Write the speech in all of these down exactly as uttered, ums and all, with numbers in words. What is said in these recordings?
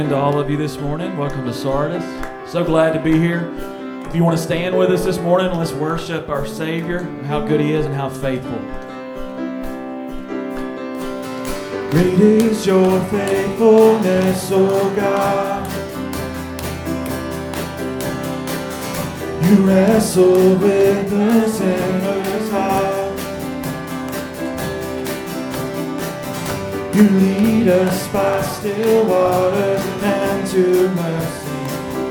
To all of you this morning, welcome to Sardis. So glad to be here. If you want to stand with us this morning, let's worship our Savior, how good He is and how faithful. Great is your faithfulness, O God. You wrestle with the sinner's heart. You lead us by still waters and to mercy,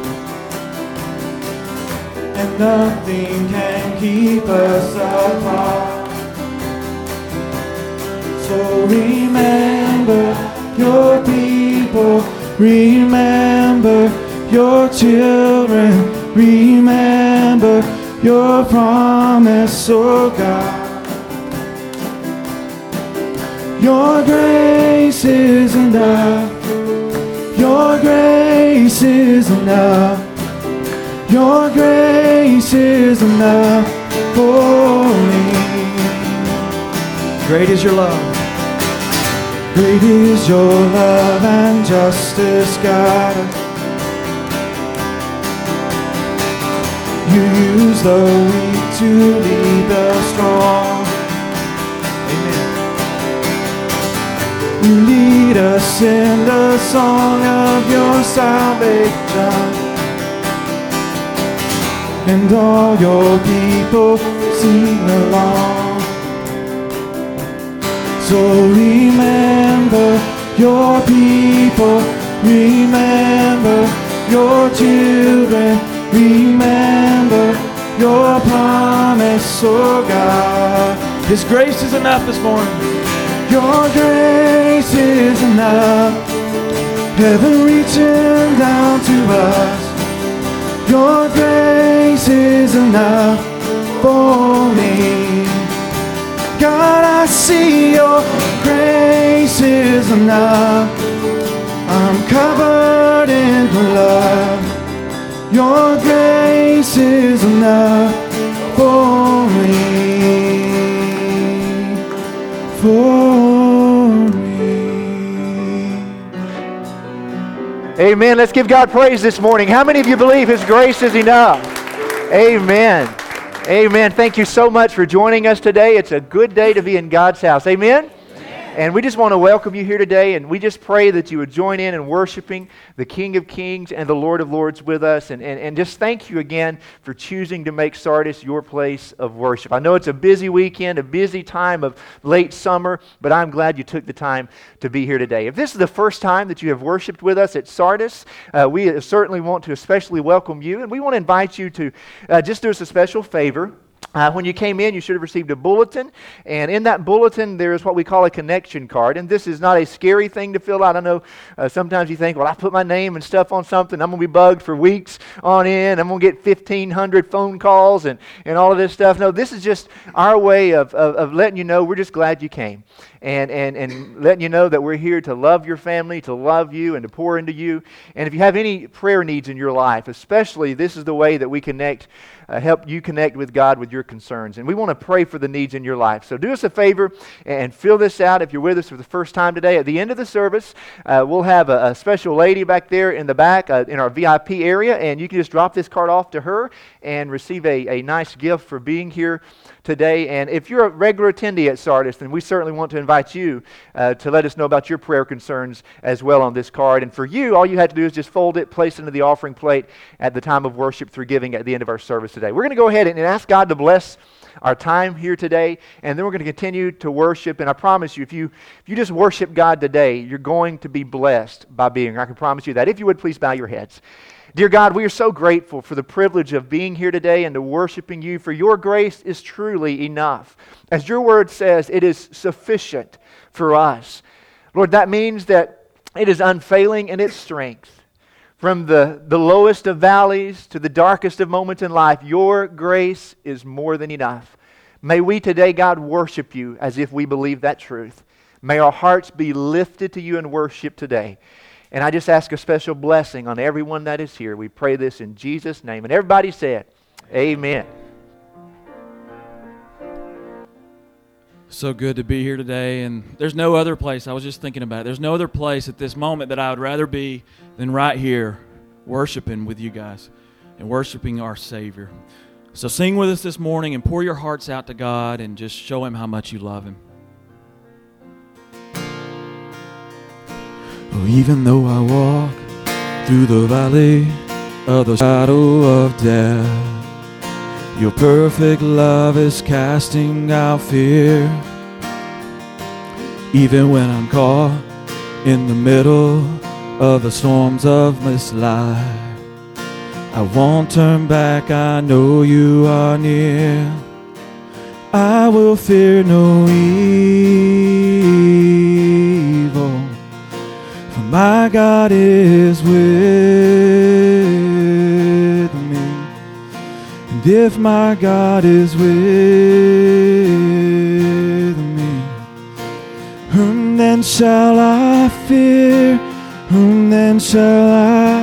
and nothing can keep us apart. So remember your people, remember your children, remember your promise, oh God. Your grace is enough. Your grace is enough. Your grace is enough for me. Great is your love. Great is your love and justice, God. You use the weak to lead the strong. You lead us in the song of your salvation, and all your people sing along. So remember your people, remember your children, remember your promise, oh God. His grace is enough this morning. Your grace is enough, heaven reaching down to us. Your grace is enough for me. God, I see your grace is enough. I'm covered in love. Your grace is enough for me. For Amen. Let's give God praise this morning. How many of you believe His grace is enough? Amen. Amen. Thank you so much for joining us today. It's a good day to be in God's house. Amen. And we just want to welcome you here today, and we just pray that you would join in in worshiping the King of Kings and the Lord of Lords with us, and, and, and just thank you again for choosing to make Sardis your place of worship. I know it's a busy weekend, a busy time of late summer, but I'm glad you took the time to be here today. If this is the first time that you have worshiped with us at Sardis, uh, we certainly want to especially welcome you, and we want to invite you to uh, just do us a special favor. Uh, when you came in, you should have received a bulletin, and in that bulletin there is what we call a connection card, and this is not a scary thing to fill out. I know uh, sometimes you think, well, I put my name and stuff on something, I'm going to be bugged for weeks on end, I'm going to get fifteen hundred phone calls and, and all of this stuff. No, this is just our way of, of, of letting you know we're just glad you came, and, and, and letting you know that we're here to love your family, to love you, and to pour into you. And if you have any prayer needs in your life, especially, this is the way that we connect Uh, help you connect with God with your concerns. And we want to pray for the needs in your life. So do us a favor and fill this out if you're with us for the first time today. At the end of the service, uh, we'll have a, a special lady back there in the back uh, in our V I P area, and you can just drop this card off to her and receive a, a nice gift for being here today. And if you're a regular attendee at Sardis, then we certainly want to invite you uh, to let us know about your prayer concerns as well on this card. And for you, all you have to do is just fold it, place it into the offering plate at the time of worship through giving at the end of our service today. We're going to go ahead and ask God to bless our time here today, and then we're going to continue to worship. And I promise you, if you if you just worship God today, you're going to be blessed by being here. I can promise you that. If you would, please bow your heads. Dear God, we are so grateful for the privilege of being here today and to worshiping you, for your grace is truly enough. As your word says, it is sufficient for us. Lord, that means that it is unfailing in its strength. From the, the lowest of valleys to the darkest of moments in life, your grace is more than enough. May we today, God, worship you as if we believe that truth. May our hearts be lifted to you in worship today. And I just ask a special blessing on everyone that is here. We pray this in Jesus' name. And everybody said, amen. So good to be here today, and there's no other place, I was just thinking about it, there's no other place at this moment that I would rather be than right here, worshiping with you guys and worshiping our Savior. So sing with us this morning and pour your hearts out to God and just show Him how much you love Him. Oh, even though I walk through the valley of the shadow of death, your perfect love is casting out fear. Even when I'm caught in the middle of the storms of this life, I won't turn back, I know you are near. I will fear no evil, for my God is with me. And if my God is with me, whom then shall I fear? Whom then shall I?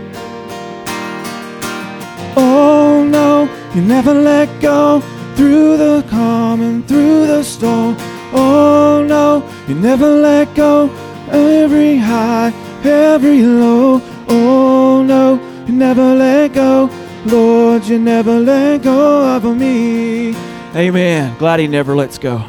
Oh no, you never let go through the calm and through the storm. Oh no, you never let go every high, every low. Oh no, you never let go. Lord, you never let go of me. Amen. Glad He never lets go.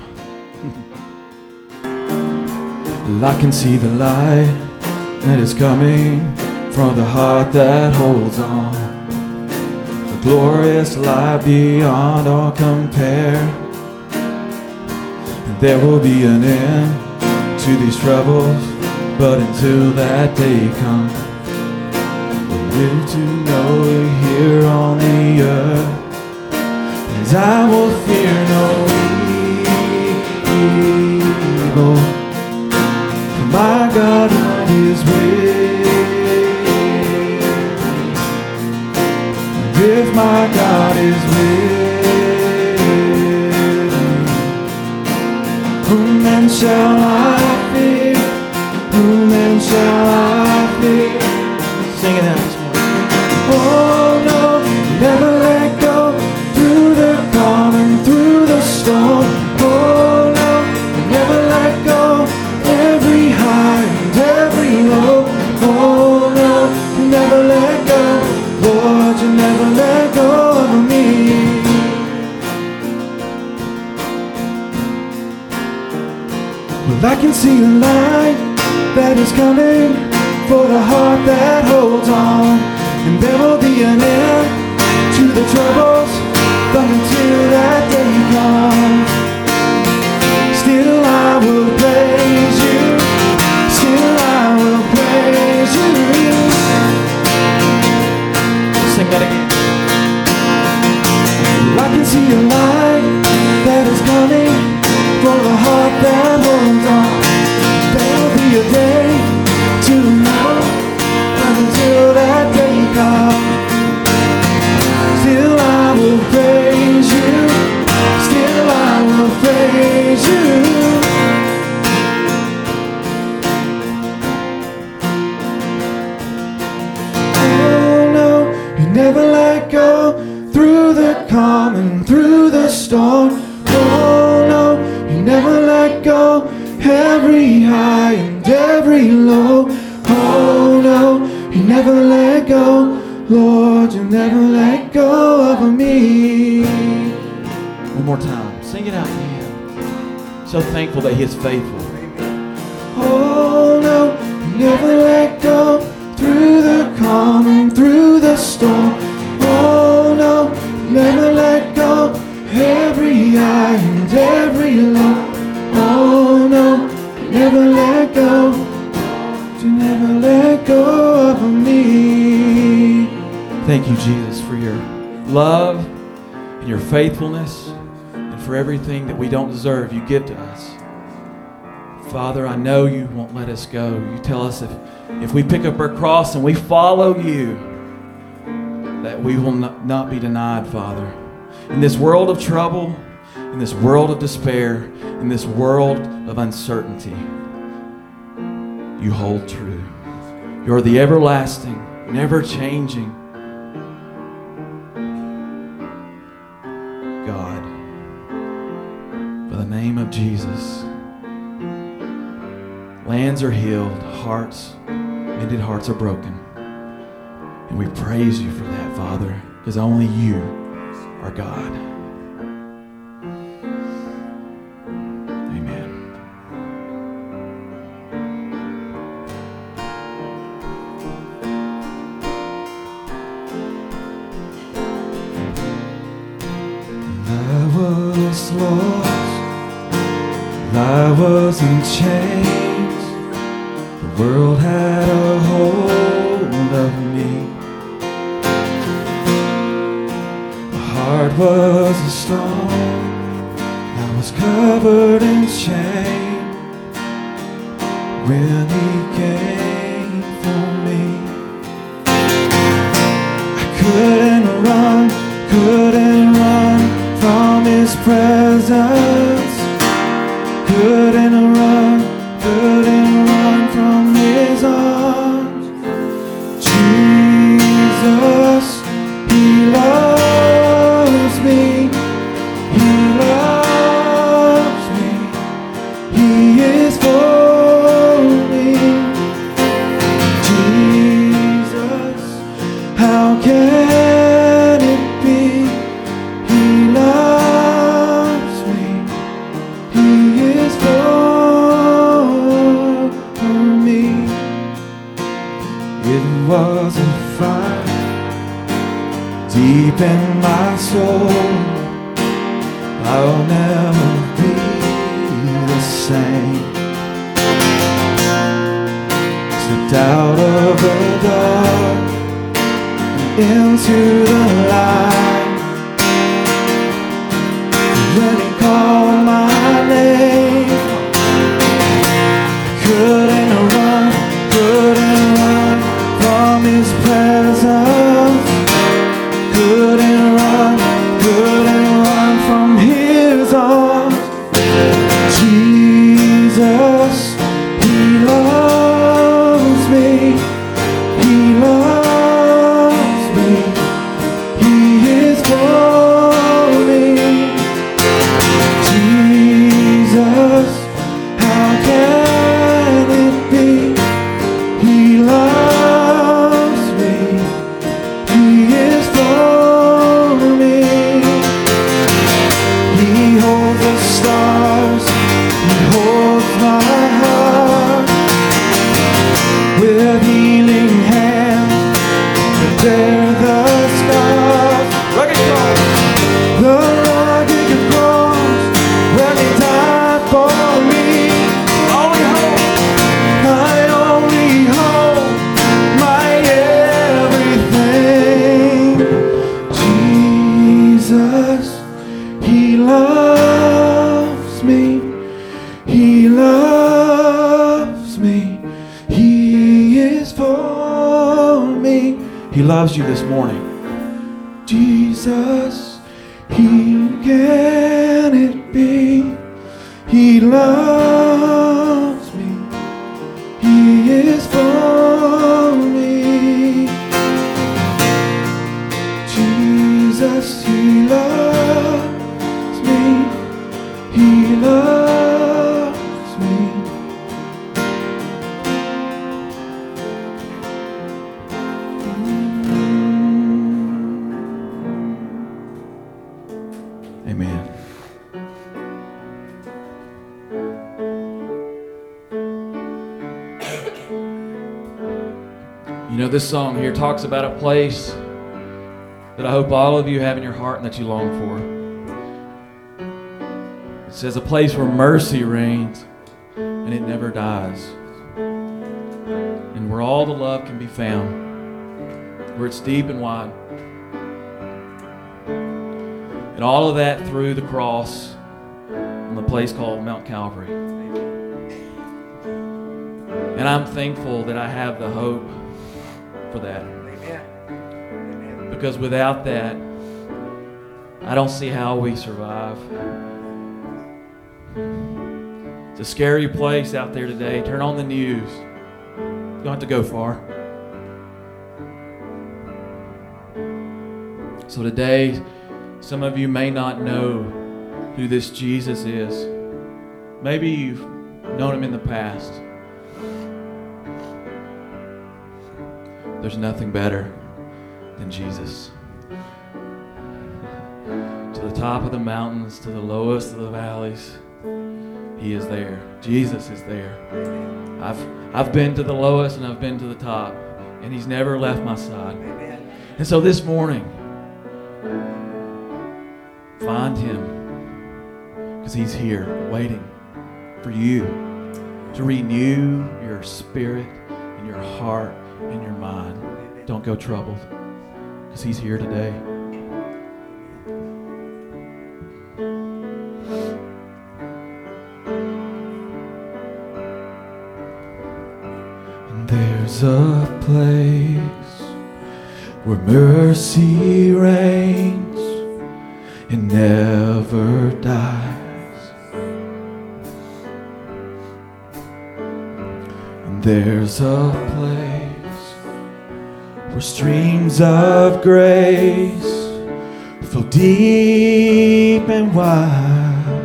I can see the light that is coming from the heart that holds on. The glorious light beyond all compare. And there will be an end to these troubles, but until that day comes, live to know you here on the earth. And I will fear no evil, for my God is with me. And if my God is with me, whom then shall I fear? Whom then shall I fear? Sing it out. Oh no, never let go through the calm and through the storm. Oh no, never let go every high and every low. Oh no, never let go. Lord, you never let go of me. Well, I can see a light that is coming for the heart that holds on. And there will be an end to the troubles, but until that day comes, still I will praise you, still I will praise you. Sing that again. I can see a light that is coming for the heart that holds on. There will be a day to know, but until that day comes, still I will praise you, still I will praise you. Oh no, you never let go through the calm and through the storm. Oh no, you never let go every high and every low. Oh no, you never let go. Lord, you never let go of me. One more time. Sing it out to Him. So thankful that He is faithful. Oh no, you never let go through the calm and through the storm. Oh no, you never let go every high and every low. Oh no, you never let go. You never let go of me. Thank you, Jesus, for your love and your faithfulness and for everything that we don't deserve you give to us. Father, I know you won't let us go. You tell us if, if we pick up our cross and we follow you, that we will not, not be denied, Father. In this world of trouble, in this world of despair, in this world of uncertainty, you hold true. You're the everlasting, never changing God. By the name of of Jesus, lands are healed, hearts, mended hearts are broken. And we praise you for that, Father, because only you are God. Amen. I was lost, I was in chains, the world had a hold of me. My heart was a stone, I was covered in shame when he came for me. I couldn't run, couldn't run from his presence, couldn't run, couldn't run from his arms. Jesus, he loves me, he loves me, he is for me. Jesus, how can it be? He loves me, he is for me. It was a fire deep in my soul. I'll never be the same. Slipped out of the dark and into the light. When he called my name, couldn't run, couldn't run from his presence, couldn't run, couldn't run from his arms. Jesus, he loves me, he loves me, he is for me. Jesus, how can it be? He loves me, he is for me. He holds the stars, he holds my heart with healing hands that bear the scars. Rugged cross, the rugged cross, where he died for me. Only hope, my only hope, my everything. Jesus, he loves me, he loves me, he is for me. He loves you this morning. Jesus, he can it be? He loves me, he is for me. Jesus, he loves me, he loves me. Amen. You know, this song here talks about a place that I hope all of you have in your heart and that you long for. It says a place where mercy reigns and it never dies, and where all the love can be found, where it's deep and wide. And all of that through the cross on the place called Mount Calvary. And I'm thankful that I have the hope for that. Amen. Because without that, I don't see how we survive. It's a scary place out there today. Turn on the news. You don't have to go far. So today, some of you may not know who this Jesus is. Maybe you've known him in the past. There's nothing better than Jesus. To the top of the mountains, to the lowest of the valleys, he is there. Jesus is there. I've I've been to the lowest and I've been to the top, and he's never left my side. And so this morning, find him, because he's here waiting for you to renew your spirit and your heart and your mind. Don't go troubled, because he's here today. And there's a place where mercy reigns and never dies. And there's a place where streams of grace flow deep and wide,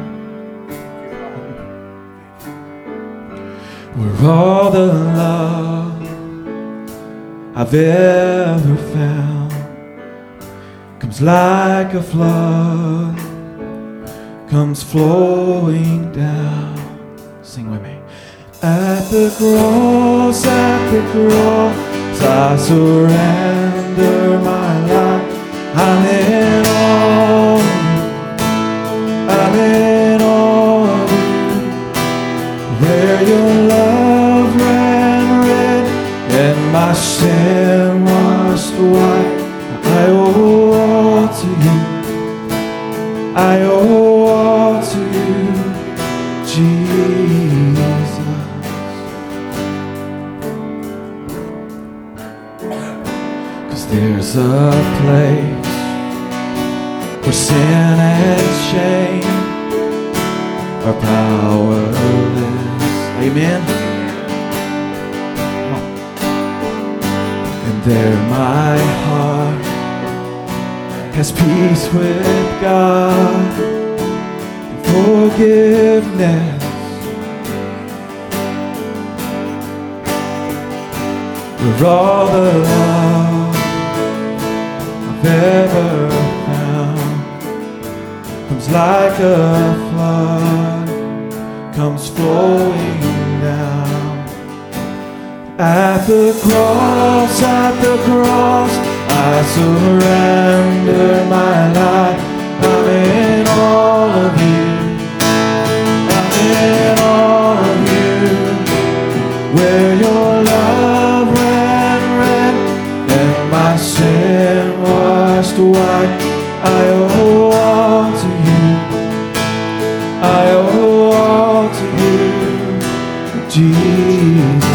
where all the love I've ever found comes like a flood, comes flowing down. Sing with me. At the cross, at the cross, I surrender my life. I'm in all of you. I'm in all of you. Where your love ran red and my sin washed white. I owe all to you. I owe all to you, Jesus. 'Cause there's a place where sin and shame are powerless. Amen. And there my heart has peace with God and forgiveness. Where all the love I've ever found comes like a flood, comes flowing down. At the cross, at the cross, I surrender my life. I'm in all of you. I'm in all of you. Where your love ran red and my sin washed white. I owe all to you. I owe all to you, Jesus.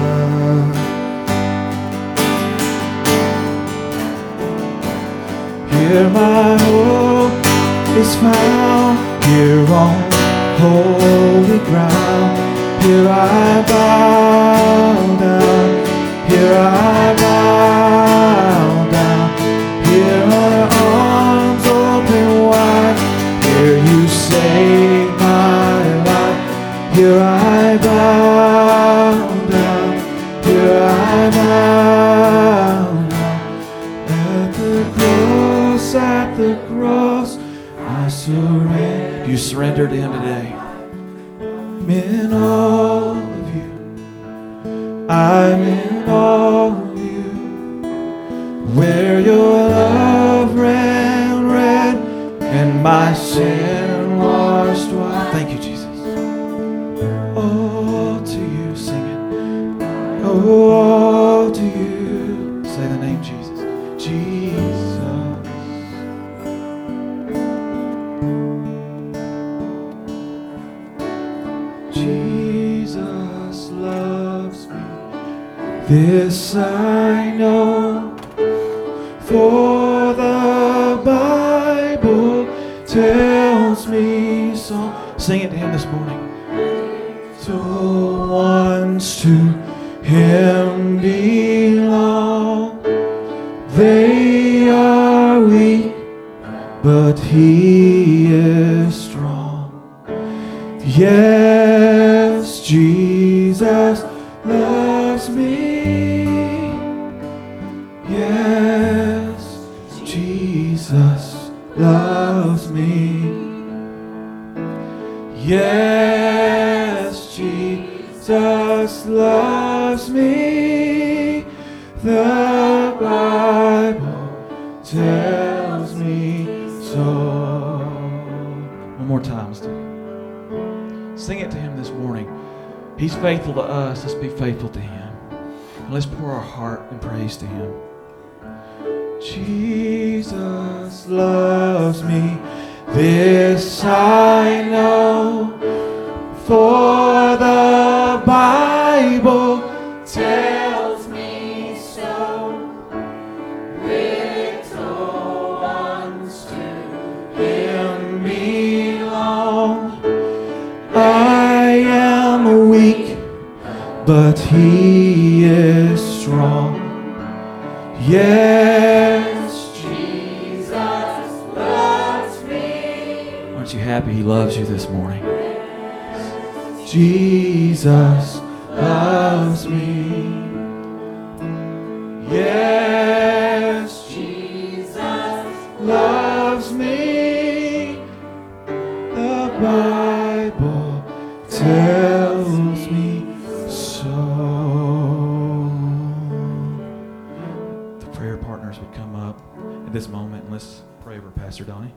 Here my hope is found, here on holy ground. Here I bow down, here I bow down. Here are arms open wide, here you save my life. Here I bow down, here I bow down. At the cross, at the cross, I surrender. You surrender to him today. I'm in all of you. I'm in all of you. Where your love ran red and my sin washed white. Thank you, Jesus. All to you, sing it. Oh, all to you. Say the name Jesus. Jesus. Jesus loves me. This I know, for the Bible tells me so. Sing it to him this morning. So once to him belong. They are weak, but he is strong. Yeah. Yes, Jesus loves me. Yes, Jesus loves me. The Bible tells me so. One more time, let's do it. Sing it to Him this morning. He's faithful to us. Let's be faithful to Him. And let's pour our heart in praise to Him. Jesus loves me. This I know, for the Bible tells me so. Little ones to Him belong. I am weak, but He is strong. Yes, Jesus loves me. Aren't you happy He loves you this morning? Jesus loves me. Yes, Jesus loves me. The Bible tells me so. The prayer partners would come up at this moment and let's pray over Pastor Donnie.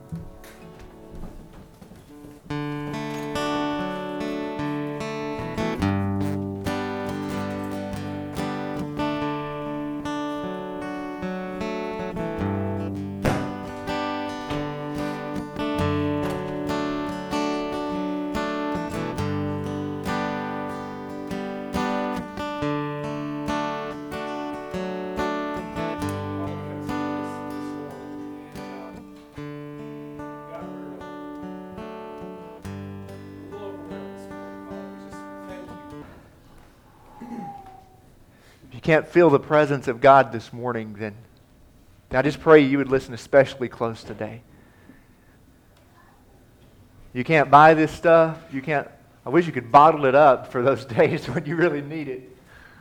Can't feel the presence of God this morning, then I just pray you would listen especially close today. You can't buy this stuff. You can't. I wish you could bottle it up for those days when you really need it.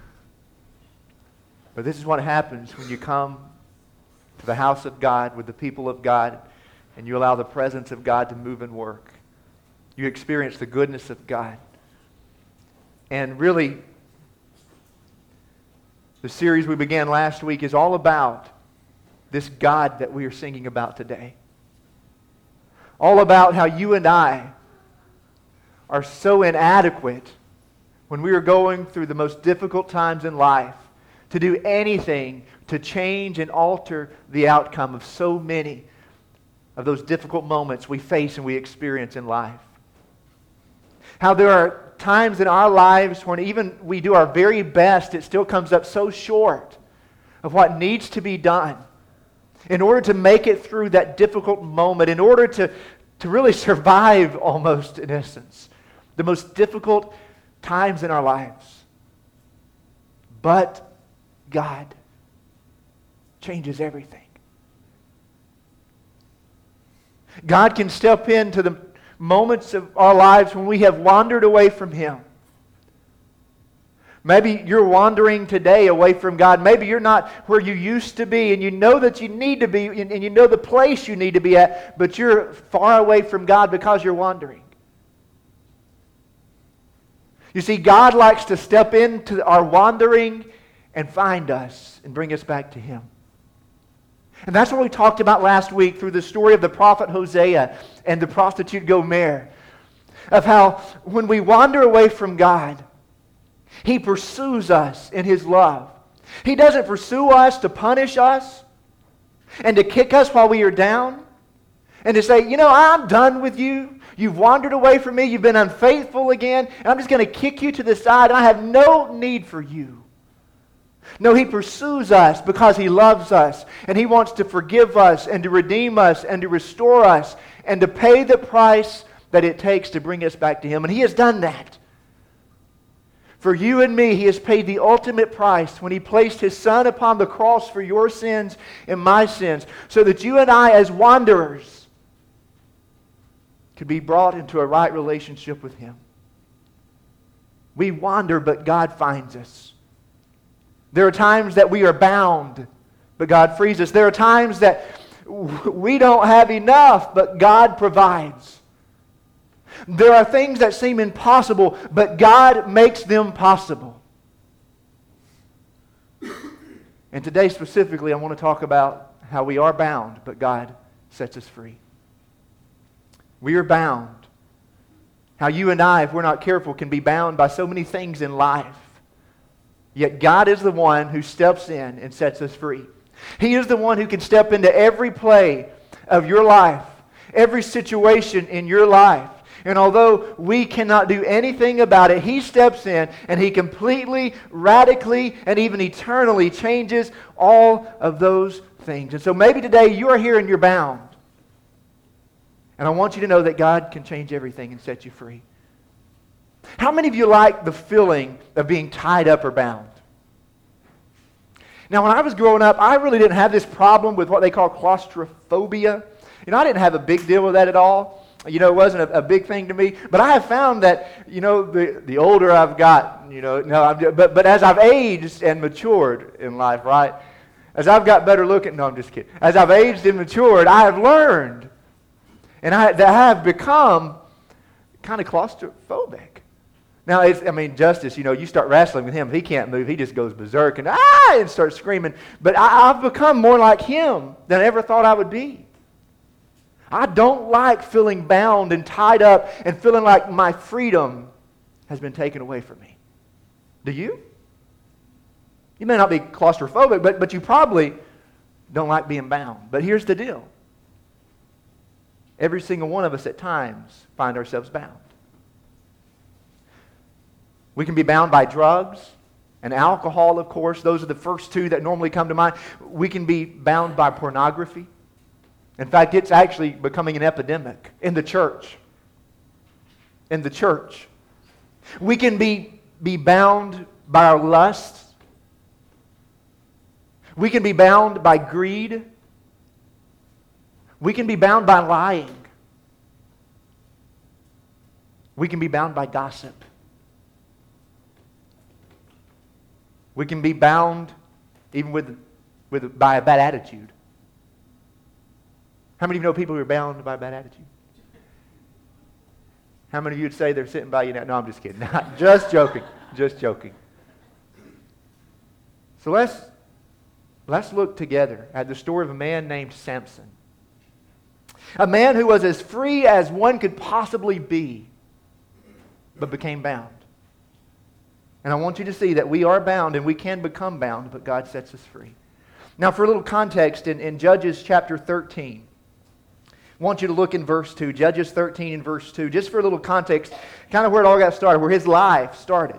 But this is what happens when you come to the house of God with the people of God and you allow the presence of God to move and work. You experience the goodness of God. And really, the series we began last week is all about this God that we are singing about today. All about how you and I are so inadequate when we are going through the most difficult times in life to do anything to change and alter the outcome of so many of those difficult moments we face and we experience in life. How there are times in our lives when even we do our very best, it still comes up so short of what needs to be done in order to make it through that difficult moment, in order to, to really survive almost, in essence, the most difficult times in our lives. But God changes everything. God can step into the moments of our lives when we have wandered away from Him. Maybe you're wandering today away from God. Maybe you're not where you used to be, and you know that you need to be, and you know the place you need to be at, but you're far away from God because you're wandering. You see, God likes to step into our wandering and find us and bring us back to Him. And that's what we talked about last week through the story of the prophet Hosea and the prostitute Gomer. Of how when we wander away from God, He pursues us in His love. He doesn't pursue us to punish us and to kick us while we are down and to say, you know, I'm done with you. You've wandered away from me. You've been unfaithful again. And I'm just going to kick you to the side. And I have no need for you. No, He pursues us because He loves us, and He wants to forgive us and to redeem us and to restore us and to pay the price that it takes to bring us back to Him. And He has done that. For you and me, He has paid the ultimate price when He placed His Son upon the cross for your sins and my sins, so that you and I as wanderers could be brought into a right relationship with Him. We wander, but God finds us. There are times that we are bound, but God frees us. There are times that we don't have enough, but God provides. There are things that seem impossible, but God makes them possible. And today specifically, I want to talk about how we are bound, but God sets us free. We are bound. How you and I, if we're not careful, can be bound by so many things in life. Yet God is the one who steps in and sets us free. He is the one who can step into every play of your life, every situation in your life. And although we cannot do anything about it, He steps in and He completely, radically, and even eternally changes all of those things. And so maybe today you are here and you're bound. And I want you to know that God can change everything and set you free. How many of you like the feeling of being tied up or bound? Now, when I was growing up, I really didn't have this problem with what they call claustrophobia. You know, I didn't have a big deal with that at all. You know, it wasn't a, a big thing to me. But I have found that, you know, the, the older I've gotten, you know, no, I'm, but, but as I've aged and matured in life, right? As I've got better looking, no, I'm just kidding. As I've aged and matured, I have learned and I, that I have become kind of claustrophobic. Now, it's, I mean, Justice, you know, you start wrestling with him. If he can't move, he just goes berserk and ah, and starts screaming. But I, I've become more like him than I ever thought I would be. I don't like feeling bound and tied up and feeling like my freedom has been taken away from me. Do you? You may not be claustrophobic, but, but you probably don't like being bound. But here's the deal. Every single one of us at times find ourselves bound. We can be bound by drugs and alcohol, of course. Those are the first two that normally come to mind. We can be bound by pornography. In fact, it's actually becoming an epidemic in the church. In the church. We can be, be bound by our lusts. We can be bound by greed. We can be bound by lying. We can be bound by gossip. We can be bound even with, with by a bad attitude. How many of you know people who are bound by a bad attitude? How many of you would say they're sitting by you now? No, I'm just kidding. Not, just joking. Just joking. So let's, let's look together at the story of a man named Samson. A man who was as free as one could possibly be, but became bound. And I want you to see that we are bound and we can become bound, but God sets us free. Now, for a little context, in, in Judges chapter thirteen, I want you to look in verse two. Judges thirteen and verse two. Just for a little context, kind of where it all got started, where his life started.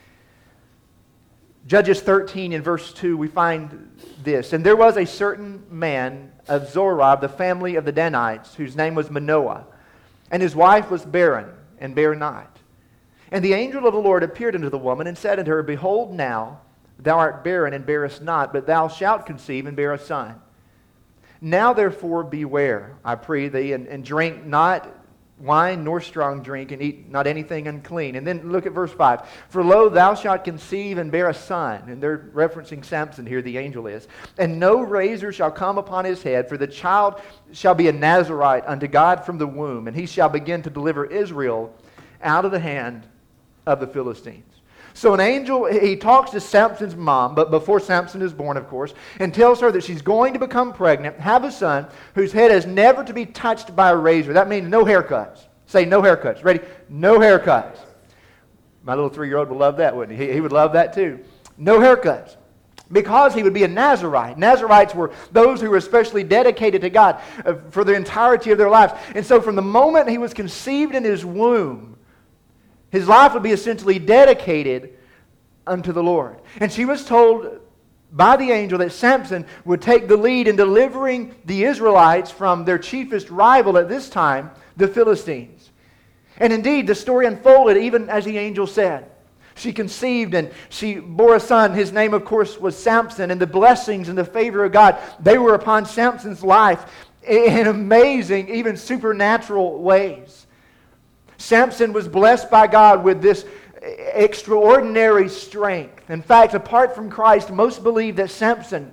Judges thirteen and verse two, we find this. And there was a certain man of Zorah, of the family of the Danites, whose name was Manoah. And his wife was barren and bare not. And the angel of the Lord appeared unto the woman and said unto her, Behold now, thou art barren and bearest not, but thou shalt conceive and bear a son. Now therefore beware, I pray thee, and, and drink not wine nor strong drink, and eat not anything unclean. And then look at verse five. For lo, thou shalt conceive and bear a son. And they're referencing Samson here, the angel is. And no razor shall come upon his head, for the child shall be a Nazarite unto God from the womb, and he shall begin to deliver Israel out of the hand of the Philistines. So an angel, he talks to Samson's mom, but before Samson is born, of course, and tells her that she's going to become pregnant, have a son whose head is never to be touched by a razor. That means no haircuts. Say no haircuts. Ready? No haircuts. My little three-year-old would love that, wouldn't he? He would love that too. No haircuts. Because he would be a Nazarite. Nazarites were those who were especially dedicated to God for the entirety of their lives. And so from the moment he was conceived in his womb, his life would be essentially dedicated unto the Lord. And she was told by the angel that Samson would take the lead in delivering the Israelites from their chiefest rival at this time, the Philistines. And indeed, the story unfolded even as the angel said. She conceived and she bore a son. His name, of course, was Samson. And the blessings and the favor of God, they were upon Samson's life in amazing, even supernatural ways. Samson was blessed by God with this extraordinary strength. In fact, apart from Christ, most believe that Samson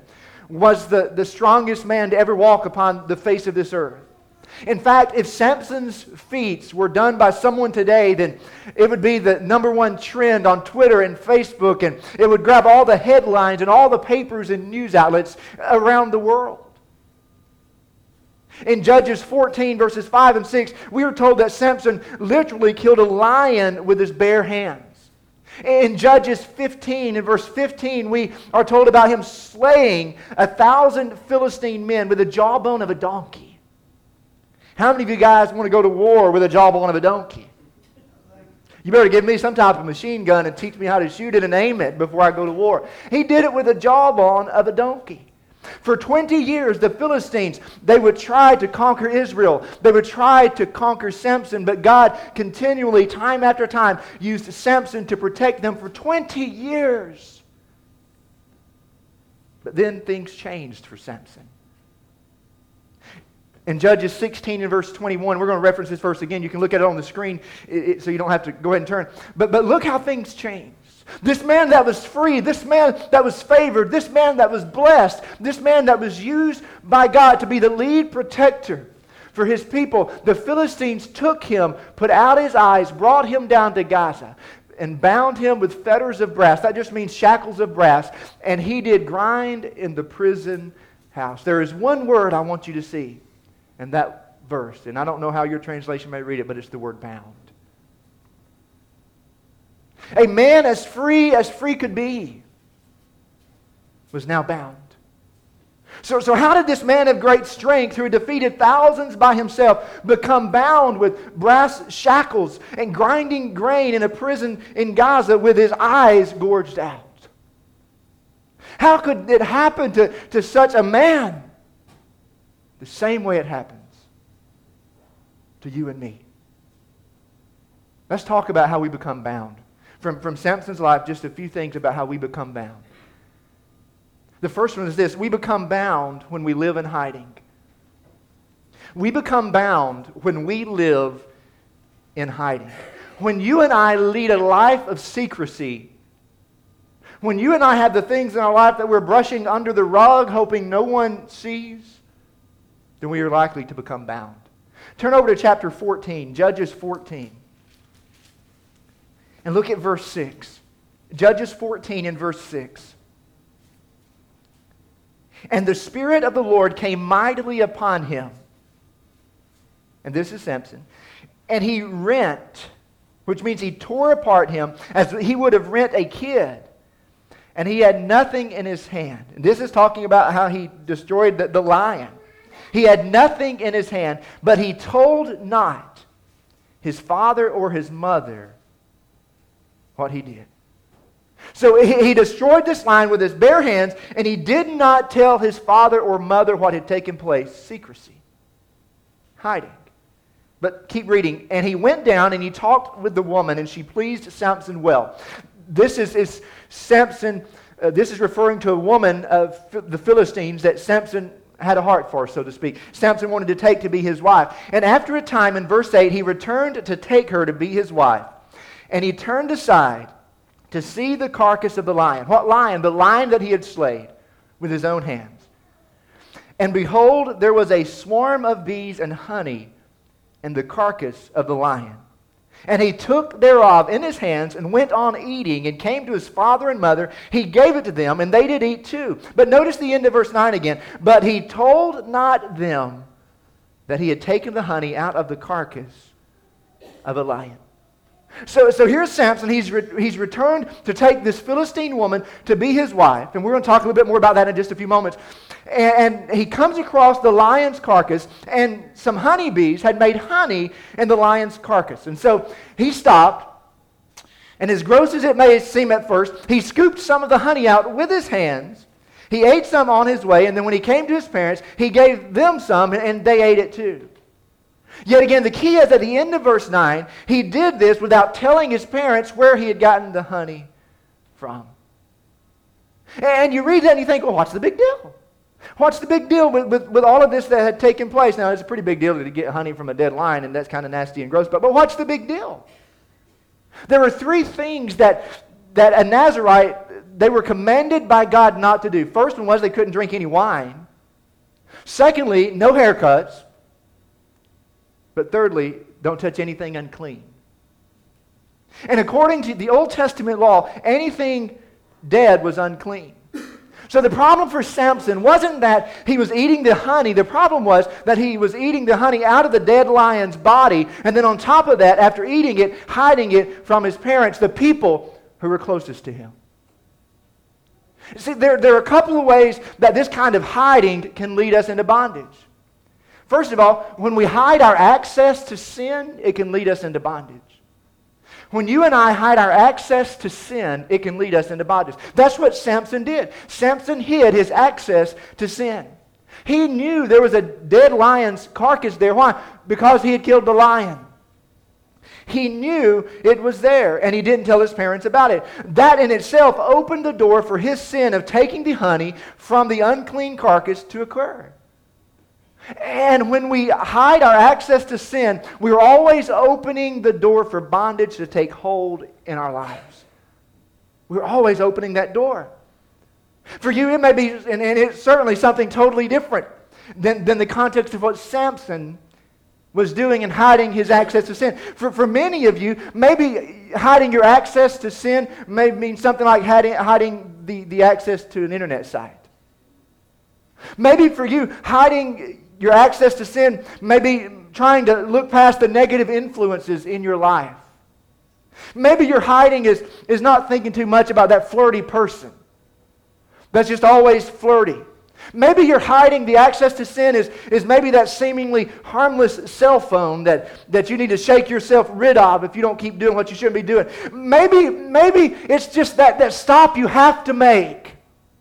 was the, the strongest man to ever walk upon the face of this earth. In fact, if Samson's feats were done by someone today, then it would be the number one trend on Twitter and Facebook, and it would grab all the headlines and all the papers and news outlets around the world. In Judges fourteen, verses five and six, we are told that Samson literally killed a lion with his bare hands. In Judges fifteen, in verse fifteen, we are told about him slaying a thousand Philistine men with the jawbone of a donkey. How many of you guys want to go to war with a jawbone of a donkey? You better give me some type of machine gun and teach me how to shoot it and aim it before I go to war. He did it with the jawbone of a donkey. For twenty years, the Philistines, they would try to conquer Israel. They would try to conquer Samson, but God continually, time after time, used Samson to protect them for twenty years. But then things changed for Samson. In Judges sixteen and verse twenty-one, we're going to reference this verse again. You can look at it on the screen it, it, so you don't have to go ahead and turn. But, but look how things changed. This man that was free, this man that was favored, this man that was blessed, this man that was used by God to be the lead protector for his people, the Philistines took him, put out his eyes, brought him down to Gaza, and bound him with fetters of brass. That just means shackles of brass. And he did grind in the prison house. There is one word I want you to see in that verse, and I don't know how your translation may read it, but it's the word bound. A man as free as free could be was now bound. So, so how did this man of great strength, who had defeated thousands by himself, become bound with brass shackles and grinding grain in a prison in Gaza with his eyes gorged out? How could it happen to, to such a man? The same way it happens to you and me. Let's talk about how we become bound. From, from Samson's life, just a few things about how we become bound. The first one is this: we become bound when we live in hiding. We become bound when we live in hiding. When you and I lead a life of secrecy, when you and I have the things in our life that we're brushing under the rug, hoping no one sees, then we are likely to become bound. Turn over to chapter fourteen, Judges fourteen. And look at verse six. Judges fourteen and verse six. And the Spirit of the Lord came mightily upon him. And this is Samson. And he rent, which means he tore apart him as he would have rent a kid. And he had nothing in his hand. And this is talking about how he destroyed the, the lion. He had nothing in his hand, but he told not his father or his mother what he did. So he, he destroyed this lion with his bare hands, and he did not tell his father or mother what had taken place. Secrecy. Hiding. But keep reading. And he went down and he talked with the woman, and she pleased Samson well. This is, is Samson, uh, this is referring to a woman of the Philistines that Samson had a heart for, so to speak. Samson wanted to take to be his wife. And after a time, in verse eight, he returned to take her to be his wife. And he turned aside to see the carcass of the lion. What lion? The lion that he had slain with his own hands. And behold, there was a swarm of bees and honey in the carcass of the lion. And he took thereof in his hands and went on eating, and came to his father and mother. He gave it to them, and they did eat too. But notice the end of verse nine again. But he told not them that he had taken the honey out of the carcass of a lion. So, so here's Samson. He's, re- he's returned to take this Philistine woman to be his wife. And we're going to talk a little bit more about that in just a few moments. And, and he comes across the lion's carcass, and some honeybees had made honey in the lion's carcass. And so he stopped, and as gross as it may seem at first, he scooped some of the honey out with his hands. He ate some on his way, and then when he came to his parents, he gave them some, and they ate it too. Yet again, the key is at the end of verse nine, he did this without telling his parents where he had gotten the honey from. And you read that and you think, well, what's the big deal? What's the big deal with, with, with all of this that had taken place? Now, it's a pretty big deal to get honey from a dead lion, and that's kind of nasty and gross, but, but what's the big deal? There are three things that, that a Nazirite they were commanded by God not to do. First one was they couldn't drink any wine. Secondly, no haircuts. But thirdly, don't touch anything unclean. And according to the Old Testament law, anything dead was unclean. So the problem for Samson wasn't that he was eating the honey. The problem was that he was eating the honey out of the dead lion's body, and then on top of that, after eating it, hiding it from his parents, the people who were closest to him. See, there, there are a couple of ways that this kind of hiding can lead us into bondage. First of all, when we hide our access to sin, it can lead us into bondage. When you and I hide our access to sin, it can lead us into bondage. That's what Samson did. Samson hid his access to sin. He knew there was a dead lion's carcass there. Why? Because he had killed the lion. He knew it was there, and he didn't tell his parents about it. That in itself opened the door for his sin of taking the honey from the unclean carcass to occur. And when we hide our access to sin, we're always opening the door for bondage to take hold in our lives. We're always opening that door. For you, it may be, and, and it's certainly something totally different than, than the context of what Samson was doing in hiding his access to sin. For, for many of you, maybe hiding your access to sin may mean something like hiding, hiding the, the access to an internet site. Maybe for you, hiding your access to sin may be trying to look past the negative influences in your life. Maybe your hiding is, is not thinking too much about that flirty person that's just always flirty. Maybe you're hiding the access to sin is, is maybe that seemingly harmless cell phone that, that you need to shake yourself rid of if you don't keep doing what you shouldn't be doing. Maybe, maybe it's just that, that stop you have to make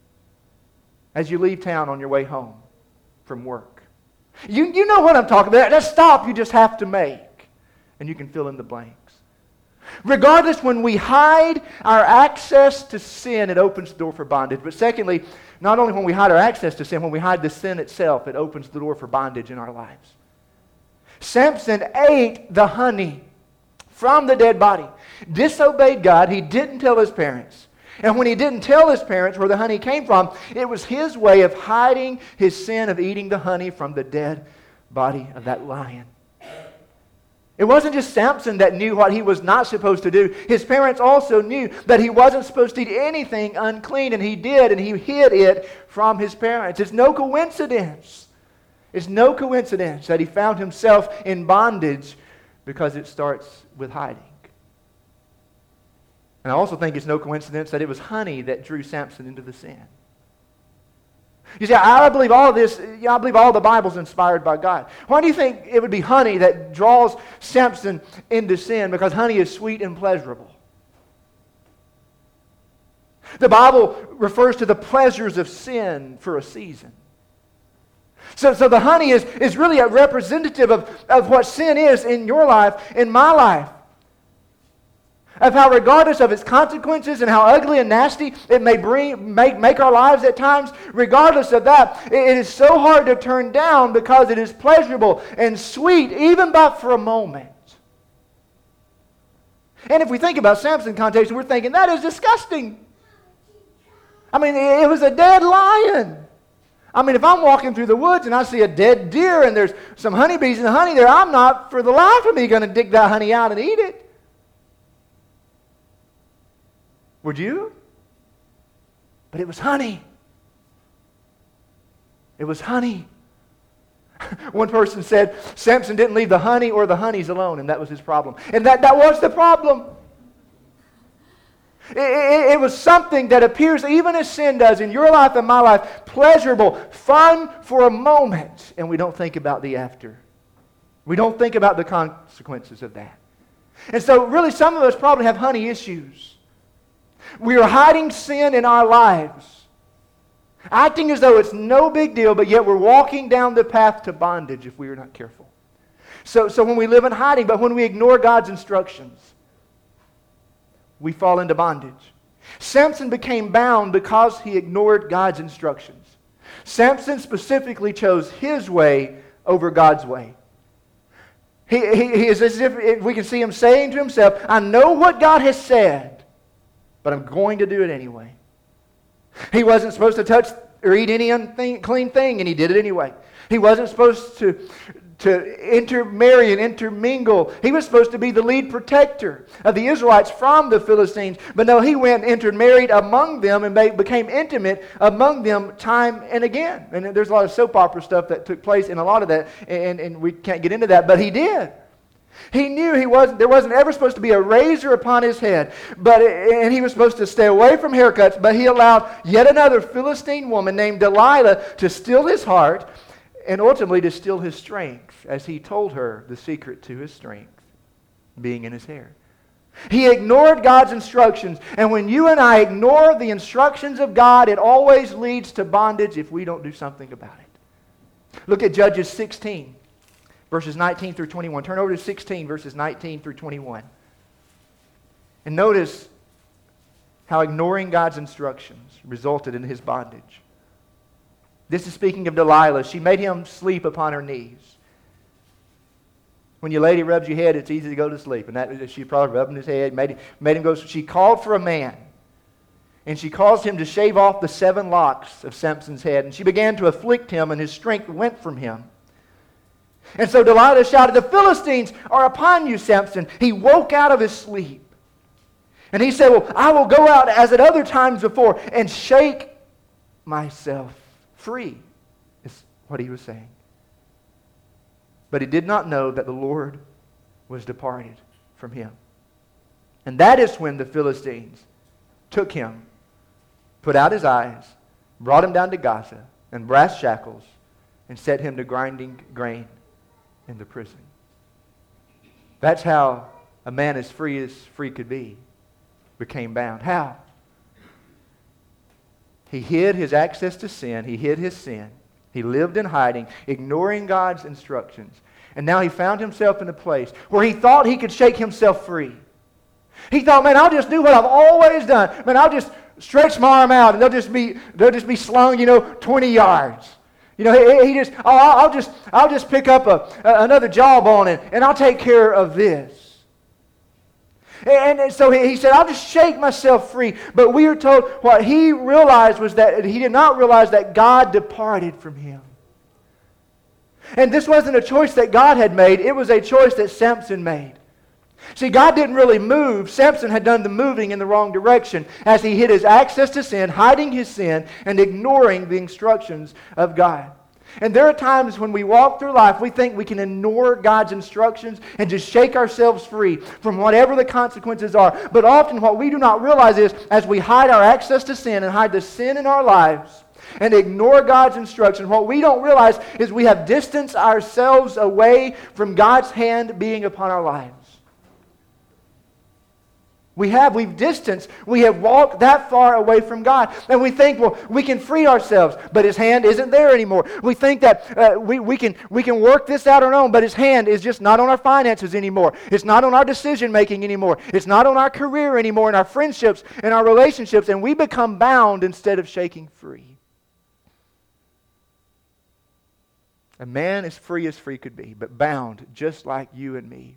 as you leave town on your way home from work. You, you know what I'm talking about. That stop you just have to make. And you can fill in the blanks. Regardless, when we hide our access to sin, it opens the door for bondage. But secondly, not only when we hide our access to sin, when we hide the sin itself, it opens the door for bondage in our lives. Samson ate the honey from the dead body, disobeyed God. He didn't tell his parents. And when he didn't tell his parents where the honey came from, it was his way of hiding his sin of eating the honey from the dead body of that lion. It wasn't just Samson that knew what he was not supposed to do. His parents also knew that he wasn't supposed to eat anything unclean, and he did, and he hid it from his parents. It's no coincidence. It's no coincidence that he found himself in bondage because it starts with hiding. And I also think it's no coincidence that it was honey that drew Samson into the sin. You see, I believe all of this, you know, I believe all the Bible's inspired by God. Why do you think it would be honey that draws Samson into sin? Because honey is sweet and pleasurable. The Bible refers to the pleasures of sin for a season. So, so the honey is, is really a representative of, of what sin is in your life, in my life. Of how regardless of its consequences and how ugly and nasty it may bring, make, make our lives at times, regardless of that, it, it is so hard to turn down because it is pleasurable and sweet, even but for a moment. And if we think about Samson's context, we're thinking, that is disgusting. I mean, it, it was a dead lion. I mean, if I'm walking through the woods and I see a dead deer and there's some honeybees and honey there, I'm not, for the life of me, going to dig that honey out and eat it. Would you? But it was honey. It was honey. One person said Samson didn't leave the honey or the honeys alone, and that was his problem. And that, that was the problem. It, it, it was something that appears, even as sin does in your life and my life, pleasurable, fun for a moment, and we don't think about the after. We don't think about the consequences of that. And so really some of us probably have honey issues. We are hiding sin in our lives, acting as though it's no big deal, but yet we're walking down the path to bondage if we are not careful. So, so when we live in hiding, but when we ignore God's instructions, we fall into bondage. Samson became bound because he ignored God's instructions. Samson specifically chose his way over God's way. He, he, he is as if we can see him saying to himself, I know what God has said, but I'm going to do it anyway. He wasn't supposed to touch or eat any unclean thing, and he did it anyway. He wasn't supposed to, to intermarry and intermingle. He was supposed to be the lead protector of the Israelites from the Philistines. But no, he went and intermarried among them and made, became intimate among them time and again. And there's a lot of soap opera stuff that took place in a lot of that, and, and we can't get into that, but he did. He knew he wasn't, there wasn't ever supposed to be a razor upon his head, but and he was supposed to stay away from haircuts, but he allowed yet another Philistine woman named Delilah to steal his heart and ultimately to steal his strength, as he told her the secret to his strength being in his hair. He ignored God's instructions, and when you and I ignore the instructions of God, it always leads to bondage if we don't do something about it. Look at Judges sixteen. Verses nineteen through twenty-one. Turn over to sixteen, verses nineteen through twenty-one. And notice how ignoring God's instructions resulted in his bondage. This is speaking of Delilah. She made him sleep upon her knees. When your lady rubs your head, it's easy to go to sleep. And that she probably rubbed his head, made him, made him go. She called for a man. And she caused him to shave off the seven locks of Samson's head. And she began to afflict him, and his strength went from him. And so Delilah shouted, "The Philistines are upon you, Samson." He woke out of his sleep. And he said, "Well, I will go out as at other times before and shake myself free," is what he was saying. But he did not know that the Lord was departed from him. And that is when the Philistines took him, put out his eyes, brought him down to Gaza in brass shackles, and set him to grinding grain in the prison. That's how a man as free as free could be became bound. How? He hid his access to sin. He hid his sin. He lived in hiding, ignoring God's instructions. And now he found himself in a place where he thought he could shake himself free. He thought, man, I'll just do what I've always done. Man, I'll just stretch my arm out and they'll just be, they'll just be slung, you know, twenty yards. You know, he, he just, oh, I'll just, I'll just pick up a, a, another jawbone and, and I'll take care of this. And, and so he, he said, I'll just shake myself free. But we are told what he realized was that he did not realize that God departed from him. And this wasn't a choice that God had made. It was a choice that Samson made. See, God didn't really move. Samson had done the moving in the wrong direction as he hid his access to sin, hiding his sin, and ignoring the instructions of God. And there are times when we walk through life, we think we can ignore God's instructions and just shake ourselves free from whatever the consequences are. But often what we do not realize is, as we hide our access to sin and hide the sin in our lives and ignore God's instructions, what we don't realize is we have distanced ourselves away from God's hand being upon our lives. We have, we've distanced, we have walked that far away from God. And we think, well, we can free ourselves, but His hand isn't there anymore. We think that uh, we, we, can, we can work this out on our own, but His hand is just not on our finances anymore. It's not on our decision making anymore. It's not on our career anymore, in our friendships, in our relationships, and we become bound instead of shaking free. A man as free as free could be, but bound just like you and me.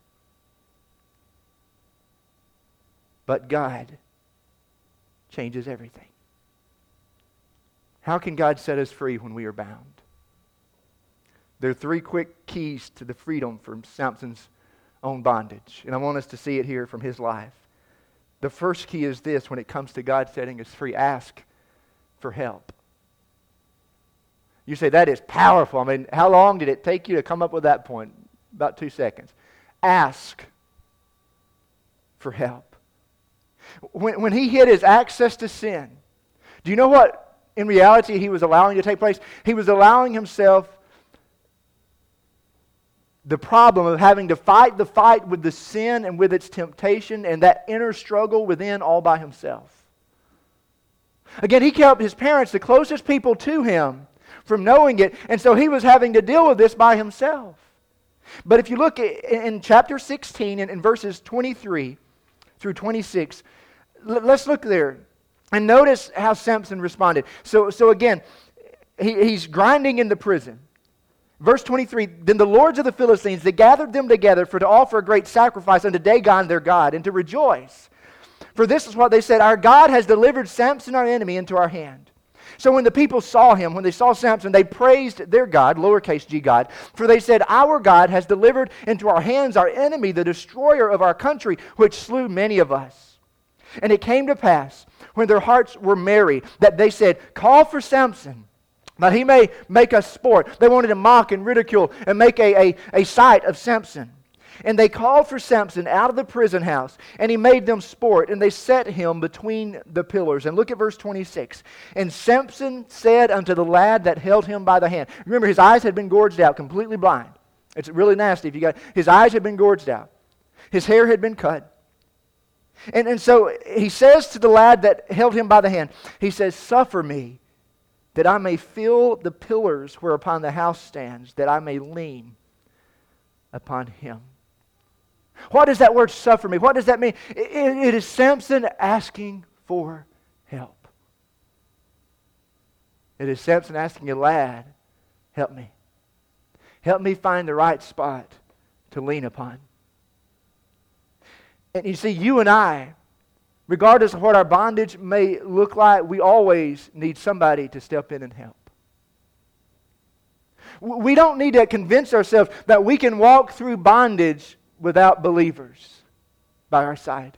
But God changes everything. How can God set us free when we are bound? There are three quick keys to the freedom from Samson's own bondage. And I want us to see it here from his life. The first key is this: when it comes to God setting us free, ask for help. You say, that is powerful. I mean, how long did it take you to come up with that point? About two seconds. Ask for help. When, when he hid his access to sin, do you know what in reality he was allowing to take place? He was allowing himself the problem of having to fight the fight with the sin and with its temptation and that inner struggle within all by himself. Again, he kept his parents, the closest people to him, from knowing it, and so he was having to deal with this by himself. But if you look in chapter sixteen and in verses twenty-three through twenty-six, let's look there and notice how Samson responded. So, so again, he, he's grinding in the prison. Verse twenty-three, then the lords of the Philistines, they gathered them together for to offer a great sacrifice unto Dagon their God, and to rejoice. For this is what they said, our God has delivered Samson, our enemy, into our hand. So when the people saw him, when they saw Samson, they praised their God, lowercase g God, for they said, our God has delivered into our hands our enemy, the destroyer of our country, which slew many of us. And it came to pass, when their hearts were merry, that they said, call for Samson, that he may make us sport. They wanted to mock and ridicule and make a, a, a sight of Samson. And they called for Samson out of the prison house, and he made them sport, and they set him between the pillars. And look at verse twenty-six. And Samson said unto the lad that held him by the hand. Remember, his eyes had been gorged out, completely blind. It's really nasty if you got his eyes had been gorged out. His hair had been cut. And, and so he says to the lad that held him by the hand, he says, suffer me, that I may feel the pillars whereupon the house stands, that I may lean upon him. What does that word suffer me? What does that mean? It, it is Samson asking for help. It is Samson asking a lad, help me. Help me find the right spot to lean upon. And you see, you and I, regardless of what our bondage may look like, we always need somebody to step in and help. We don't need to convince ourselves that we can walk through bondage without believers by our side,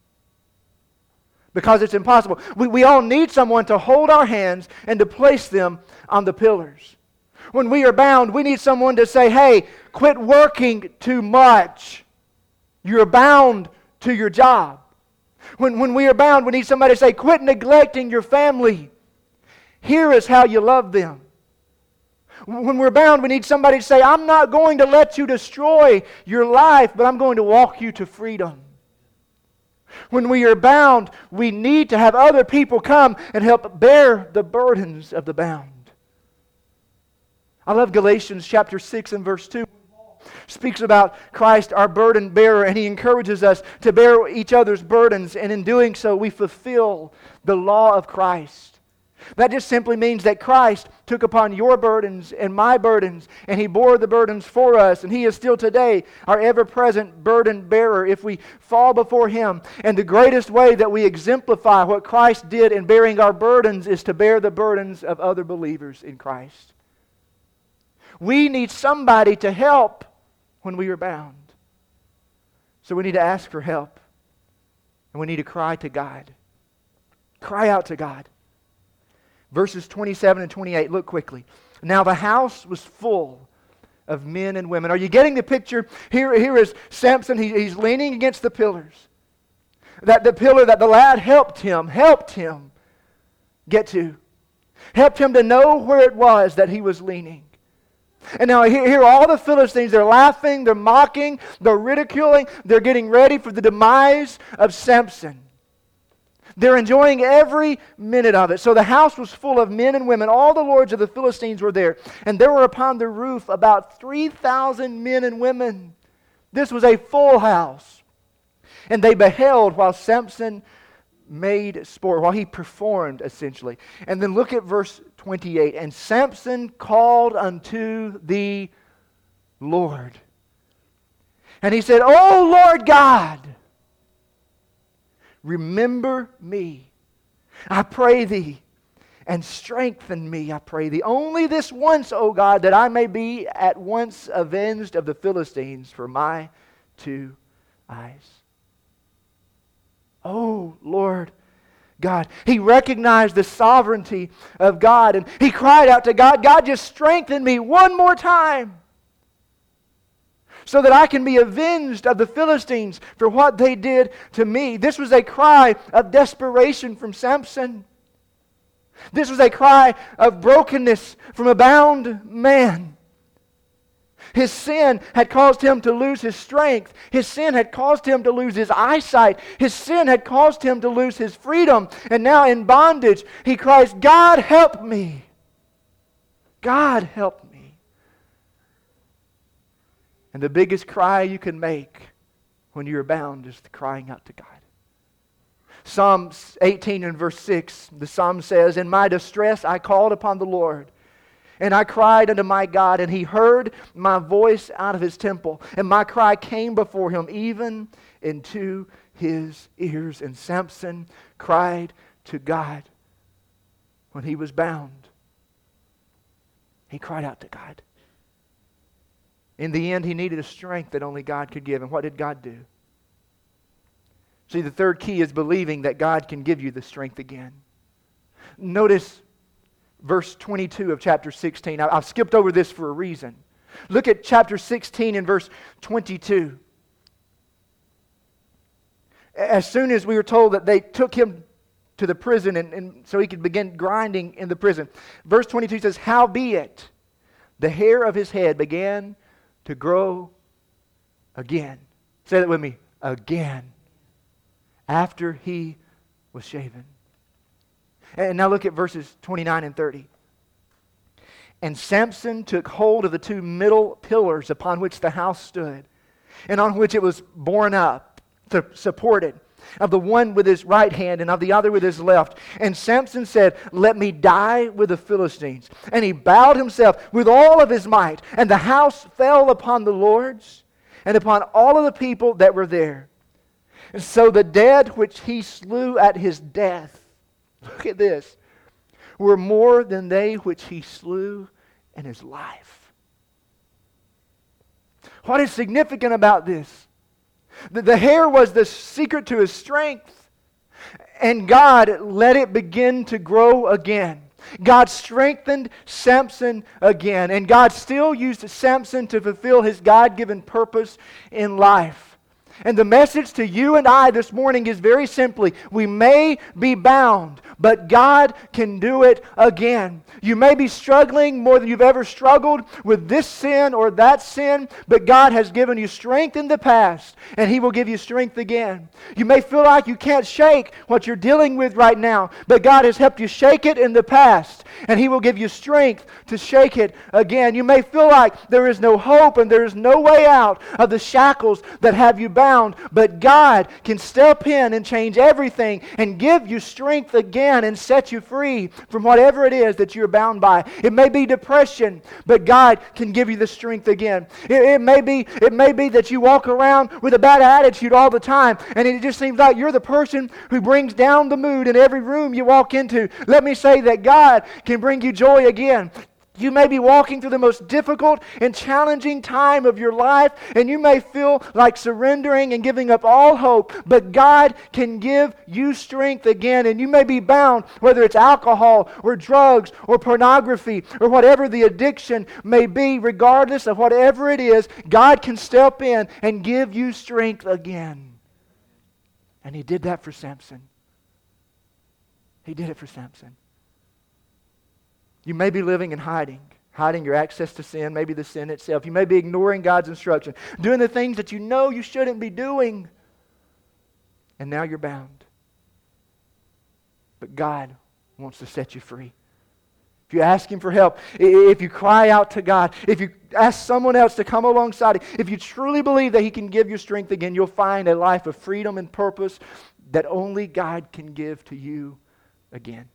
because it's impossible. We, we all need someone to hold our hands and to place them on the pillars. When we are bound, we need someone to say, hey, quit working too much. You're bound to your job. When, when we are bound, we need somebody to say, quit neglecting your family. Here is how you love them. When we're bound, we need somebody to say, I'm not going to let you destroy your life, but I'm going to walk you to freedom. When we are bound, we need to have other people come and help bear the burdens of the bound. I love Galatians chapter six and verse two. Speaks about Christ, our burden bearer, and he encourages us to bear each other's burdens, and in doing so, we fulfill the law of Christ. That just simply means that Christ took upon your burdens and my burdens, and he bore the burdens for us, and he is still today our ever-present burden bearer if we fall before him. And the greatest way that we exemplify what Christ did in bearing our burdens is to bear the burdens of other believers in Christ. We need somebody to help when we are bound. So we need to ask for help, and we need to cry to God. Cry out to God. Verses twenty-seven and twenty-eight, look quickly. Now the house was full of men and women. Are you getting the picture? Here, here is Samson. He, he's leaning against the pillars. That the pillar that the lad helped him, helped him get to. Helped him to know where it was that he was leaning. And now here, here all the Philistines, they're laughing, they're mocking, they're ridiculing, they're getting ready for the demise of Samson. They're enjoying every minute of it. So the house was full of men and women. All the lords of the Philistines were there. And there were upon the roof about three thousand men and women. This was a full house. And they beheld while Samson made sport, while he performed, essentially. And then look at verse twenty-eight. And Samson called unto the Lord. And he said, O Lord God, remember me, I pray thee, and strengthen me, I pray thee. Only this once, O God, that I may be at once avenged of the Philistines for my two eyes. Oh, Lord God. He recognized the sovereignty of God, and he cried out to God, God, just strengthen me one more time, so that I can be avenged of the Philistines for what they did to me. This was a cry of desperation from Samson. This was a cry of brokenness from a bound man. His sin had caused him to lose his strength. His sin had caused him to lose his eyesight. His sin had caused him to lose his freedom. And now in bondage, he cries, God, help me. God, help me. And the biggest cry you can make when you're bound is the crying out to God. Psalm eighteen and verse six, the psalm says, in my distress I called upon the Lord, and I cried unto my God, and he heard my voice out of his temple, and my cry came before him even into his ears. And Samson cried to God when he was bound. He cried out to God. In the end, he needed a strength that only God could give. And what did God do? See, the third key is believing that God can give you the strength again. Notice verse twenty-two of chapter sixteen. I've skipped over this for a reason. Look at chapter sixteen and verse twenty-two. As soon as we were told that they took him to the prison and, and so he could begin grinding in the prison. Verse twenty-two says, howbeit the hair of his head began to grow again. Say that with me. Again. After he was shaven. And now look at verses twenty-nine and thirty. And Samson took hold of the two middle pillars upon which the house stood, and on which it was borne up, supported, of the one with his right hand and of the other with his left. And Samson said, let me die with the Philistines. And he bowed himself with all of his might, and the house fell upon the lords and upon all of the people that were there. And so the dead which he slew at his death, look at this, were more than they which he slew in his life. What is significant about this? The, the hair was the secret to his strength, and God let it begin to grow again. God strengthened Samson again, and God still used Samson to fulfill his God-given purpose in life. And the message to you and I this morning is very simply, we may be bound, but God can do it again. You may be struggling more than you've ever struggled with this sin or that sin, but God has given you strength in the past, and He will give you strength again. You may feel like you can't shake what you're dealing with right now, but God has helped you shake it in the past, and He will give you strength to shake it again. You may feel like there is no hope and there is no way out of the shackles that have you bound. But God can step in and change everything and give you strength again and set you free from whatever it is that you're bound by. It may be depression, but God can give you the strength again. It, it may be, it may be that you walk around with a bad attitude all the time, and it just seems like you're the person who brings down the mood in every room you walk into. Let me say that God can bring you joy again. You may be walking through the most difficult and challenging time of your life, and you may feel like surrendering and giving up all hope, but God can give you strength again. And you may be bound, whether it's alcohol or drugs or pornography or whatever the addiction may be. Regardless of whatever it is, God can step in and give you strength again. And He did that for Samson. He did it for Samson. You may be living in hiding, hiding your access to sin, maybe the sin itself. You may be ignoring God's instruction, doing the things that you know you shouldn't be doing, and now you're bound. But God wants to set you free. If you ask Him for help, if you cry out to God, if you ask someone else to come alongside, if you truly believe that He can give you strength again, you'll find a life of freedom and purpose that only God can give to you again.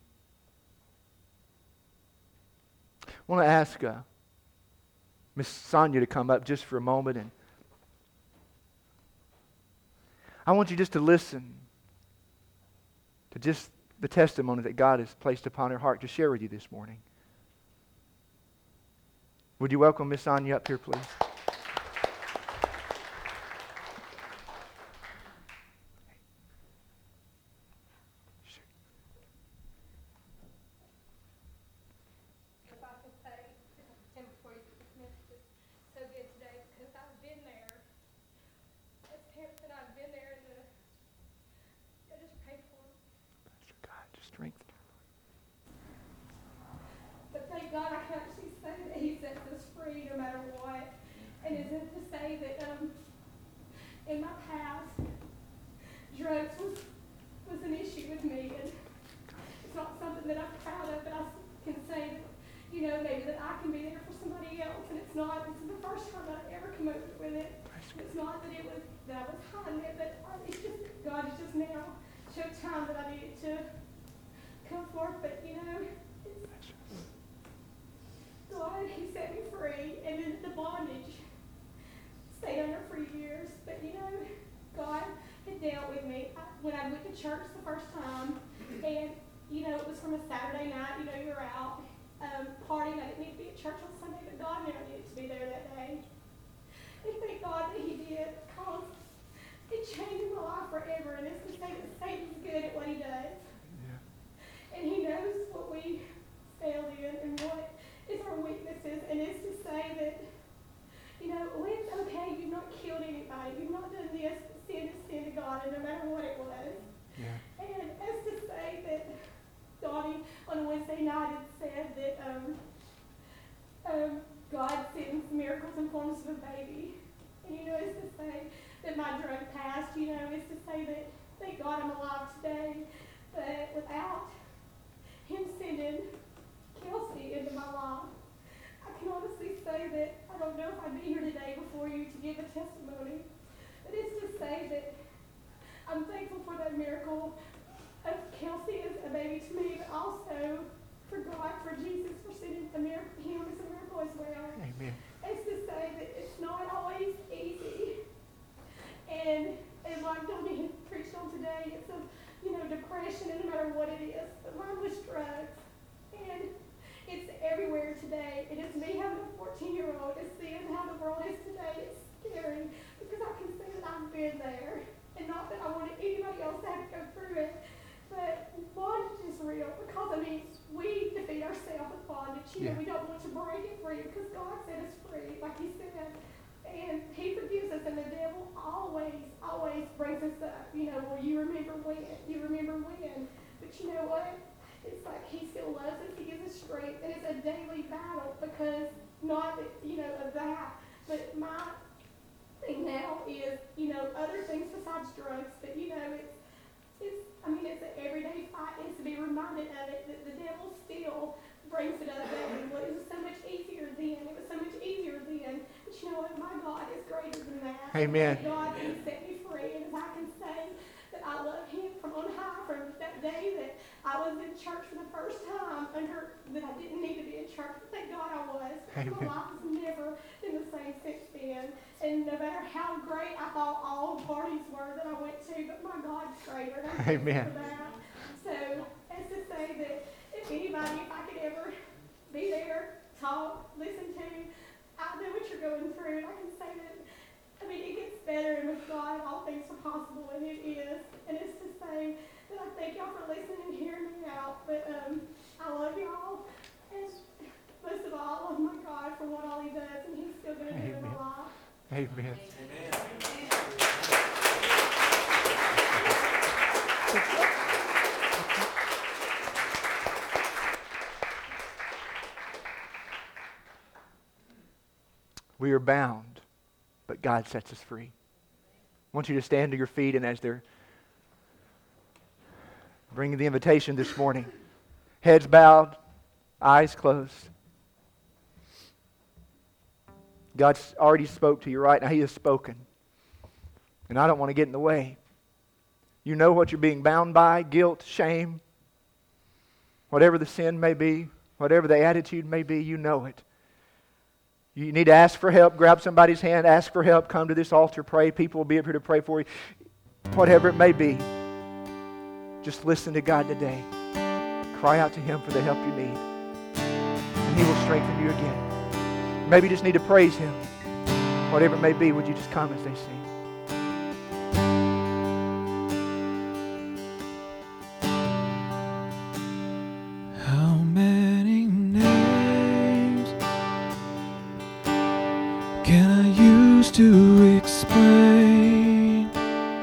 I want to ask uh, Miss Sonia to come up just for a moment, and I want you just to listen to just the testimony that God has placed upon her heart to share with you this morning. Would you welcome Miss Sonia up here, please? God, I can actually say that He sets us free no matter what. And isn't to say that um, in my past, drugs was, was an issue with me. And it's not something that I'm proud of, but I can say that, you know, maybe that I can be there for somebody else. And it's not, this is the first time that I ever come up with it. It's not that it was, that I was hiding it, but it's just, God has just now showed time that I needed to come forth. But, you know, God, He set me free, and then the bondage stayed under for years. But you know, God had dealt with me. I, when I went to church the first time, and, you know, it was from a Saturday night, you know, you're out um, partying. I didn't need to be at church on Sunday, but God knew I needed to be there that day. And thank God that he did, because it changed my life forever. And it's to say that Satan's good at what he does. Yeah. And he knows what we fail in and what is our weaknesses. And it's to say that, you know, when it's okay, you've not killed anybody, you've not done this, sin is sin to God, and no matter what it was. Yeah. And as to say that Donnie on Wednesday night had said that um, um, God sends miracles in forms of a baby. And, you know, it's to say that my drug passed, you know, it's to say that, thank God I'm alive today. But without him sending Kelsey into my life, I can honestly say that I don't know if I'd be here today before you to give a testimony. But it's to say that I'm thankful for that miracle of Kelsey as a baby to me, but also for God, for Jesus, for sending a miracle, him as a miracle as well. Amen. It's to say that it's not always easy. And, and like Donnie had preached on today, it's a, you know, depression, and no matter what it is. But mine was drugs. And it's everywhere today. It is me having a fourteen-year-old. It's seeing how the world is today. It's scary because I can say that I've been there. And not that I wanted anybody else to have to go through it. But bondage is real because, I mean, we defeat ourselves with bondage. You Yeah. know, we don't want to break it free because God set us free, like he said. And he forgives us, and the devil always, always brings us up. You know, well, you remember when, you remember when. But you know what? It's like he still loves us, he gives us strength, and it's a daily battle because not, that, you know, of that, but my thing now is, you know, other things besides drugs, but you know, it's, it's, I mean, it's an everyday fight, and it's to be reminded of it, that the devil still brings it up daily. Well, it was so much easier then, it was so much easier then, but you know what, my God is greater than that. Amen. God can set me free, and as I can say that I love him from on high, from that day that I was in church for the first time, under that I didn't need to be in church, but thank God I was. Amen. My life has never been the same since then. And no matter how great I thought all the parties were that I went to, but my God's greater. And I'm thankful Amen. for that. So, as to say that if anybody, if I could ever be there, talk, listen to, I know what you're going through, and I can say that, I mean, it gets better, and with God, all things are possible, and it is. And it's to say that I thank y'all for listening and hearing me out, but um, I love y'all, and most of all, I love my God for what all he does, and he's still going to do in my life. Amen. We are bound, but God sets us free. I want you to stand to your feet, and as they're bringing the invitation this morning, heads bowed, eyes closed. God's already spoke to you right now. He has spoken. And I don't want to get in the way. You know what you're being bound by, guilt, shame, whatever the sin may be, whatever the attitude may be, you know it. You need to ask for help, grab somebody's hand, ask for help, come to this altar, pray. People will be up here to pray for you. Whatever it may be, just listen to God today. Cry out to him for the help you need. And he will strengthen you again. Maybe you just need to praise him. Whatever it may be, would you just come as they sing? How many names can I use to explain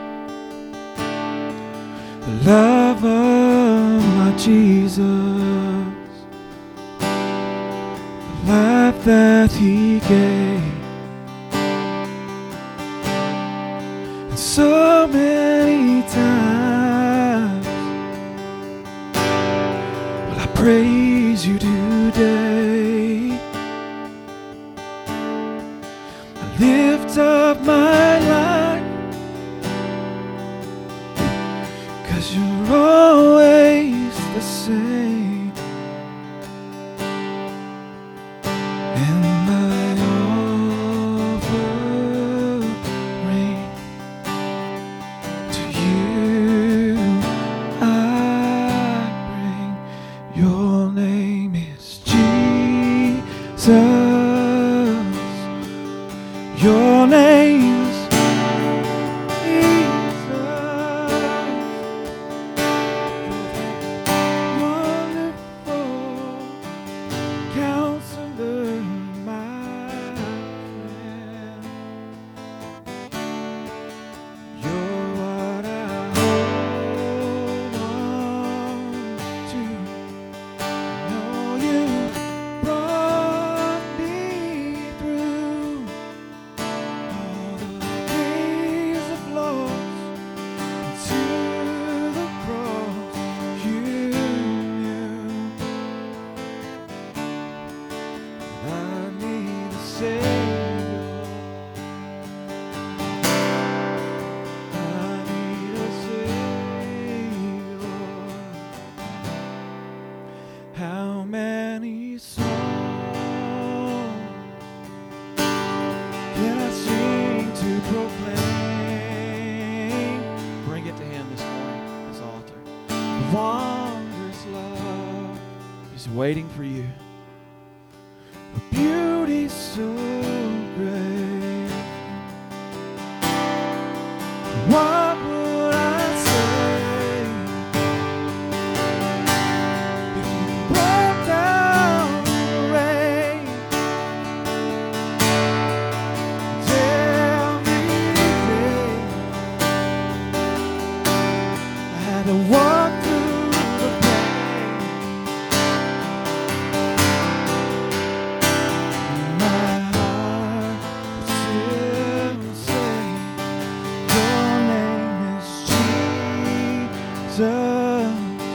the love of my Jesus, the life that he gave, and so many times will I praise you today. I lift up my life, 'cause you're always the same, and my offering to Your name is waiting for you. A beauty so great. What would I say if you brought down the rain? Every day I had to walk through the pain. My heart will still say your name is Jesus.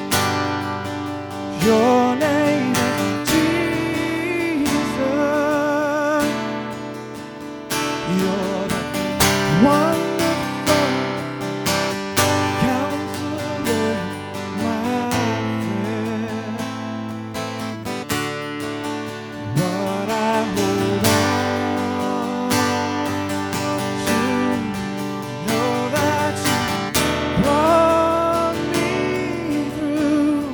Your name is Jesus. You're the wonderful Counselor, my friend. What I hold on to, know that you brought me through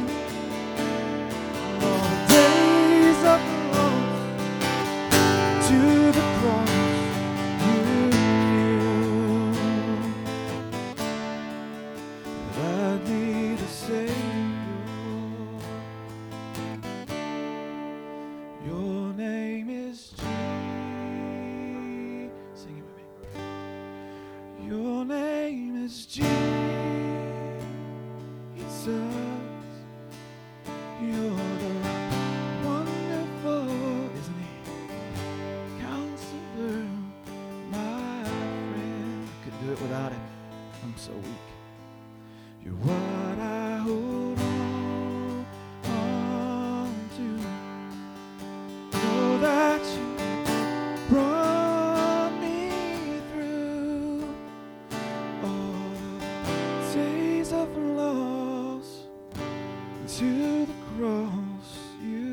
all the days of the lost to the cross. You knew that I need a Savior. Your name is Jesus. Sing it with me. Your name is Jesus. You're the wonderful, isn't he? Counselor, my friend. Couldn't do it without him. I'm so weak. You're what I hold on, on to. Know that you brought me through all the days of loss to the cross. You